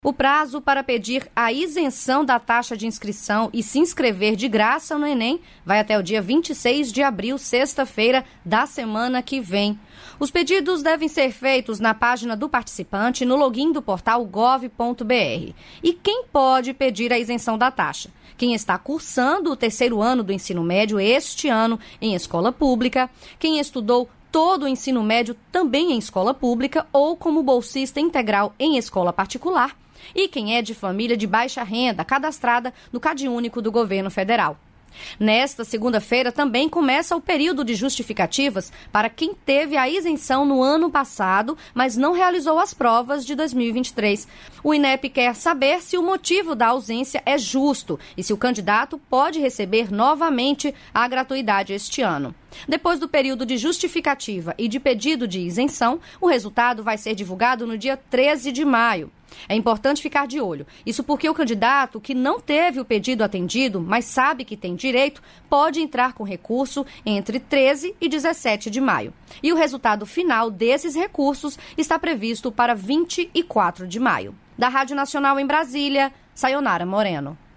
O prazo para pedir a isenção da taxa de inscrição e se inscrever de graça no Enem vai até o dia 26 de abril, sexta-feira da semana que vem. Os pedidos devem ser feitos na página do participante no login do portal gov.br. E quem pode pedir a isenção da taxa? Quem está cursando o terceiro ano do ensino médio este ano em escola pública, quem estudou todo o ensino médio também em escola pública ou como bolsista integral em escola particular, e quem é de família de baixa renda cadastrada no CadÚnico do governo federal. Nesta segunda-feira também começa o período de justificativas para quem teve a isenção no ano passado, mas não realizou as provas de 2023. O INEP quer saber se o motivo da ausência é justo e se o candidato pode receber novamente a gratuidade este ano. Depois do período de justificativa e de pedido de isenção, o resultado vai ser divulgado no dia 13 de maio. É importante ficar de olho. Isso porque o candidato que não teve o pedido atendido, mas sabe que tem direito, pode entrar com recurso entre 13 e 17 de maio. E o resultado final desses recursos está previsto para 24 de maio. Da Rádio Nacional em Brasília, Sayonara Moreno.